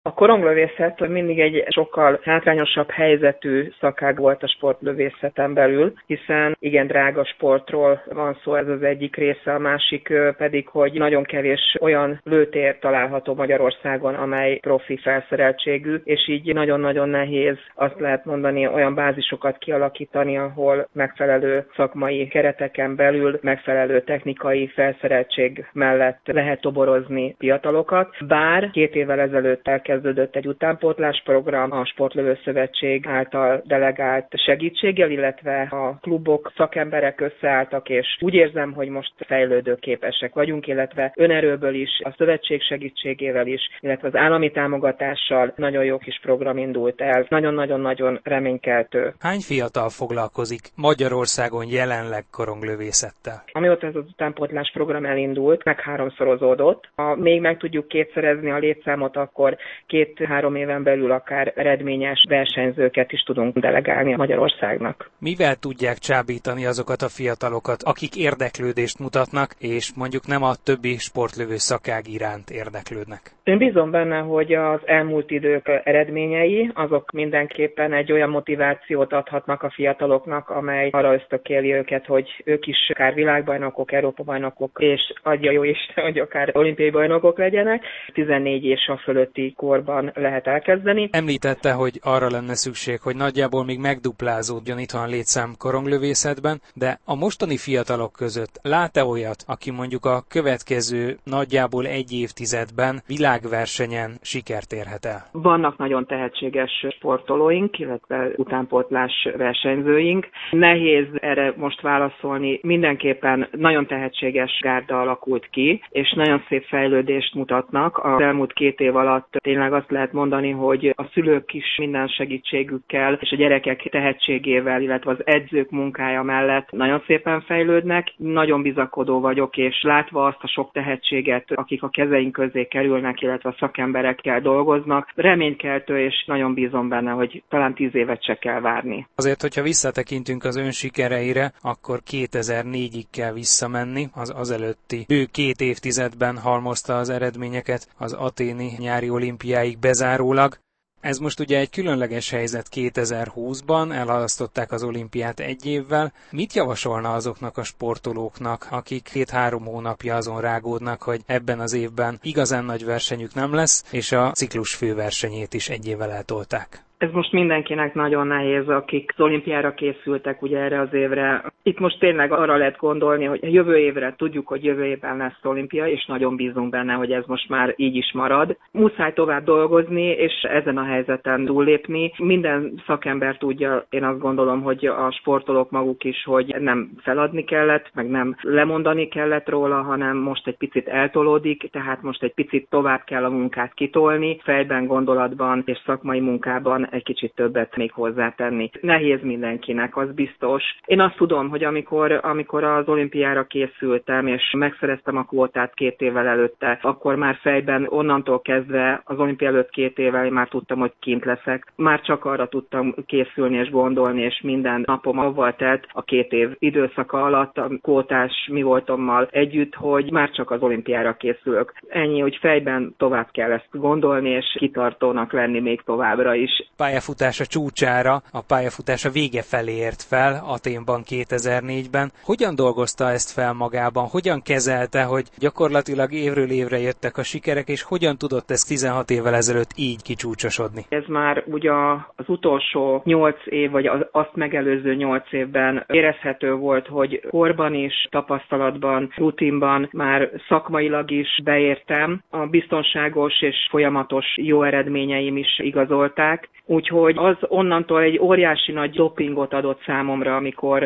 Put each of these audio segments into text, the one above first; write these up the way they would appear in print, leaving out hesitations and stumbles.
A koronglövészet mindig egy sokkal hátrányosabb helyzetű szakág volt a sportlövészeten belül, hiszen igen drága sportról van szó, ez az egyik része, a másik pedig, hogy nagyon kevés olyan lőtér található Magyarországon, amely profi felszereltségű, és így nagyon-nagyon nehéz, azt lehet mondani, olyan bázisokat kialakítani, ahol megfelelő szakmai kereteken belül, megfelelő technikai felszereltség mellett lehet toborozni fiatalokat. Bár 2 évvel ezelőtt elkezdődött egy utánpótlásprogram a Sportlövőszövetség által delegált segítséggel, illetve a klubok, szakemberek összeálltak, és úgy érzem, hogy most fejlődőképesek vagyunk, illetve önerőből is, a szövetség segítségével is, illetve az állami támogatással nagyon jó kis program indult el. Nagyon-nagyon-nagyon reménykeltő. Hány fiatal foglalkozik Magyarországon jelenleg koronglövészettel? Amióta ez az utánpótlás program elindult, meg 3-szorozódott. Ha még meg tudjuk kétszerezni a létszámot, akkor 2-3 éven belül akár eredményes versenyzőket is tudunk delegálni Magyarországnak. Mivel tudják csábítani azokat a fiatalokat, akik érdeklődést mutatnak, és mondjuk nem a többi sportlövő szakág iránt érdeklődnek? Én bízom benne, hogy az elmúlt idők eredményei, azok mindenképpen egy olyan motivációt adhatnak a fiataloknak, amely arra ösztökéli őket, hogy ők is akár világbajnokok, Európa-bajnokok, és adja jó Isten, hogy akár olimpiai bajnokok legyenek. 14 és a fölötti korban lehet elkezdeni. Említette, hogy arra lenne szükség, hogy nagyjából még megduplázódjon itthon a létszám koronglövészetben, de a mostani fiatalok között lát-e olyat, aki mondjuk a következő nagyjából 1 évtizedben világversenyen sikert érhet el? Vannak nagyon tehetséges sportolóink, illetve utánpótlás versenyzőink. Nehéz erre most válaszolni. Mindenképpen nagyon tehetséges gárda alakult ki, és nagyon szép fejlődést mutatnak. Az elmúlt 2 év alatt tényleg azt lehet mondani, hogy a szülők is minden segítségükkel, és a gyerekek tehetségével, illetve az edzők munkája mellett nagyon szépen fejlődnek. Nagyon bizakodó vagyok, és látva azt a sok tehetséget, akik a kezeink közé kerülnek, illetve a szakemberekkel dolgoznak, reménykeltő, és nagyon bízom benne, hogy talán 10 évet se kell várni. Azért, hogyha visszatekintünk az ön sikereire, akkor 2004-ig kell visszamenni, az azelőtti 2 évtizedben halmozta az eredményeket az athéni nyári olimpiáig bezárólag. Ez most ugye egy különleges helyzet 2020-ban, elhalasztották az olimpiát 1 évvel. Mit javasolna azoknak a sportolóknak, akik 2-3 hónapja azon rágódnak, hogy ebben az évben igazán nagy versenyük nem lesz, és a ciklus főversenyét is 1 évvel eltolták? Ez most mindenkinek nagyon nehéz, akik az olimpiára készültek ugye erre az évre. Itt most tényleg arra lehet gondolni, hogy jövő évre tudjuk, hogy jövő évben lesz olimpia, és nagyon bízunk benne, hogy ez most már így is marad. Muszáj tovább dolgozni, és ezen a helyzeten túllépni. Minden szakember tudja, én azt gondolom, hogy a sportolók maguk is, hogy nem feladni kellett, meg nem lemondani kellett róla, hanem most egy picit eltolódik, tehát most egy picit tovább kell a munkát kitolni, fejben, gondolatban és szakmai munkában egy kicsit többet még hozzátenni. Nehéz mindenkinek, az biztos. Én azt tudom, hogy amikor az olimpiára készültem, és megszereztem a kvótát 2 évvel előtte, akkor már fejben onnantól kezdve az olimpia előtt 2 évvel én már tudtam, hogy kint leszek. Már csak arra tudtam készülni és gondolni, és minden napom avval telt a 2 év időszaka alatt a kvótás mi voltommal együtt, hogy már csak az olimpiára készülök. Ennyi, hogy fejben tovább kell ezt gondolni, és kitartónak lenni még továbbra is. Pályafutása csúcsára, a pályafutása vége felé ért fel Athénban 2004-ben. Hogyan dolgozta ezt fel magában? Hogyan kezelte, hogy gyakorlatilag évről évre jöttek a sikerek, és hogyan tudott ez 16 évvel ezelőtt így kicsúcsosodni? Ez már ugye az utolsó 8 év, vagy azt megelőző 8 évben érezhető volt, hogy korban is, tapasztalatban, rutinban már szakmailag is beértem. A biztonságos és folyamatos jó eredményeim is igazolták. Úgyhogy az onnantól egy óriási nagy dopingot adott számomra, amikor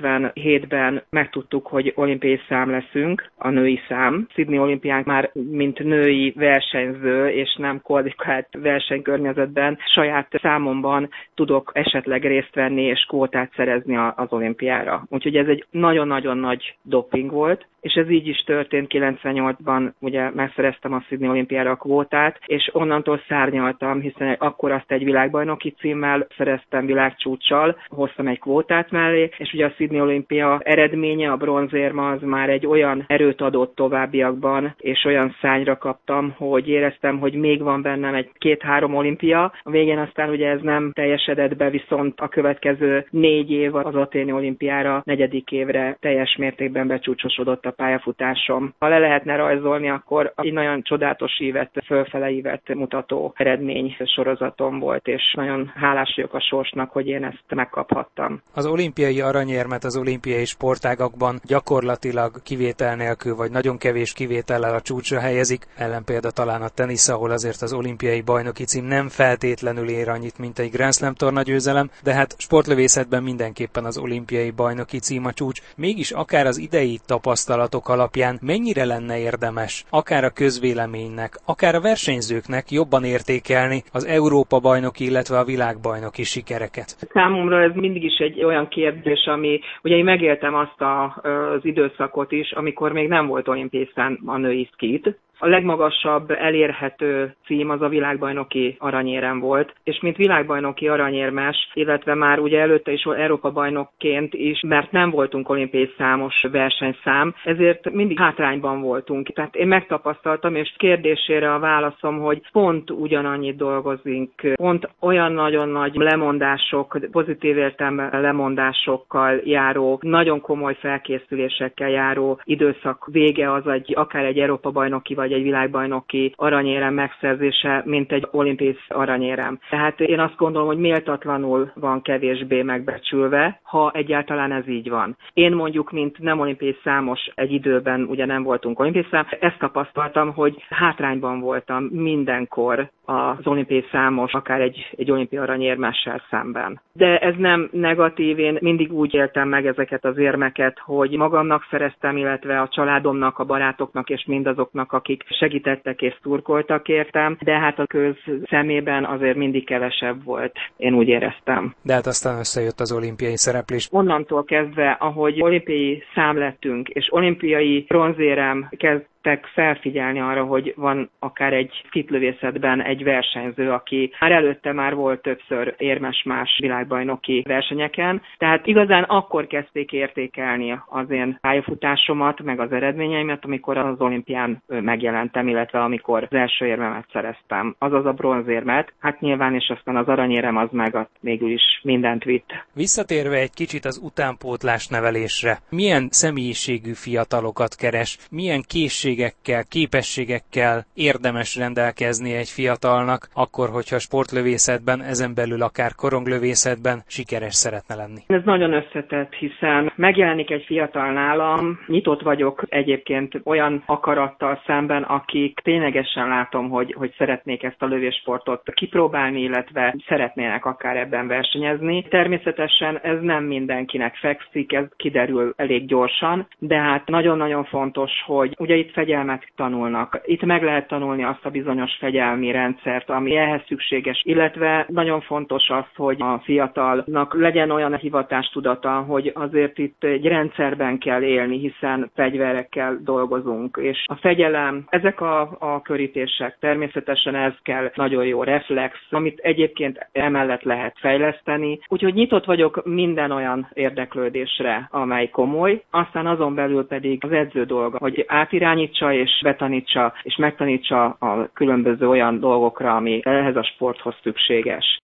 97-ben megtudtuk, hogy olimpiai szám leszünk, a női szám. Sydney olimpián már mint női versenyző, és nem kvalifikált versenykörnyezetben saját számomban tudok esetleg részt venni és kvótát szerezni az olimpiára. Úgyhogy ez egy nagyon-nagyon nagy doping volt. És ez így is történt, 98-ban ugye megszereztem a Sydney olimpiára a kvótát, és onnantól szárnyaltam, hiszen akkor azt egy világbajnoki címmel, szereztem világcsúccsal, hoztam egy kvótát mellé, és ugye a Sydney olimpia eredménye, a bronzérma az már egy olyan erőt adott továbbiakban, és olyan szányra kaptam, hogy éreztem, hogy még van bennem egy 2-3 olimpia. A végén aztán ugye ez nem teljesedett be, viszont a következő 4 év az aténi olimpiára, 4. évre teljes mértékben becsúcsosodott a pályafutásom. Ha le lehetne rajzolni, akkor egy nagyon csodálatos ívet, fölfele ívet mutató eredmény sorozatom volt, és nagyon hálás vagyok a sorsnak, hogy én ezt megkaphattam. Az olimpiai aranyérmet az olimpiai sportágakban gyakorlatilag kivétel nélkül, vagy nagyon kevés kivétellel a csúcsra helyezik, ellenpélda talán a tenisz, ahol azért az olimpiai bajnoki cím nem feltétlenül ér annyit, mint egy Grand Slam tornagyőzelem, de hát sportlövészetben mindenképpen az olimpiai bajnoki cím a csúcs. Mégis akár az idei tapasztalatok alapján mennyire lenne érdemes, akár a közvéleménynek, akár a versenyzőknek jobban értékelni az Európa-bajnoki, illetve a világbajnoki sikereket? Számomra ez mindig is egy olyan kérdés, ami, ugye én megéltem azt az időszakot is, amikor még nem volt olimpiai szám a női szkít. A legmagasabb elérhető cím az a világbajnoki aranyérem volt, és mint világbajnoki aranyérmes, illetve már ugye előtte is Európa-bajnokként is, mert nem voltunk olimpiai számos versenyszám, ezért mindig hátrányban voltunk. Tehát én megtapasztaltam, és kérdésére a válaszom, hogy pont ugyanannyit dolgozunk, pont olyan nagyon nagy lemondások, pozitív értelemben lemondásokkal járó, nagyon komoly felkészülésekkel járó időszak vége az akár egy Európa-bajnoki vagy egy világbajnoki aranyérem megszerzése, mint egy olimpiai aranyérem. Tehát én azt gondolom, hogy méltatlanul van kevésbé megbecsülve, ha egyáltalán ez így van. Én mondjuk, mint nem olimpiai számos egy időben, ugye nem voltunk olimpiai szám, ezt tapasztaltam, hogy hátrányban voltam mindenkor az olimpiai számos, akár egy olimpiai aranyérmessel szemben. De ez nem negatív, én mindig úgy éltem meg ezeket az érmeket, hogy magamnak szereztem, illetve a családomnak, a barátoknak és mindazoknak, akik segítettek és szurkoltak értem, de hát a köz szemében azért mindig kevesebb volt, én úgy éreztem. De hát aztán összejött az olimpiai szereplés. Onnantól kezdve, ahogy olimpiai szám lettünk, és olimpiai bronzérem kezdtek felfigyelni arra, hogy van akár egy skitlövészetben egy versenyző, aki már előtte már volt többször érmes más világbajnoki versenyeken, tehát igazán akkor kezdték értékelni az én pályafutásomat, meg az eredményeimet, amikor az olimpián megjelentem, illetve amikor az első érmemet szereztem, azaz a bronzérmet, hát nyilván, és aztán az aranyérem az meg végül is mindent vitt. Visszatérve egy kicsit az utánpótlás nevelésre, milyen személyiségű fiatalokat keres, milyen készségekkel, képességekkel érdemes rendelkezni egy fiatalnak, akkor, hogyha sportlövészetben, ezen belül akár koronglövészetben sikeres szeretne lenni? Ez nagyon összetett, hiszen megjelenik egy fiatal nálam, nyitott vagyok egyébként olyan akarattal szemben, akik ténylegesen látom, hogy szeretnék ezt a lövéssportot kipróbálni, illetve szeretnének akár ebben versenyezni. Természetesen ez nem mindenkinek fekszik, ez kiderül elég gyorsan, de hát nagyon-nagyon fontos, hogy ugye itt fegyelmet tanulnak. Itt meg lehet tanulni azt a bizonyos fegyelmi rendszert, ami ehhez szükséges, illetve nagyon fontos az, hogy a fiatalnak legyen olyan hivatástudata, hogy azért itt egy rendszerben kell élni, hiszen fegyverekkel dolgozunk, és a fegyelem, ezek a körítések, természetesen ez kell nagyon jó reflex, amit egyébként emellett lehet fejleszteni. Úgyhogy nyitott vagyok minden olyan érdeklődésre, amely komoly, aztán azon belül pedig az edző dolga, hogy átirányítsa és betanítsa és megtanítsa a különböző olyan dolgokra, ami ehhez a sporthoz szükséges.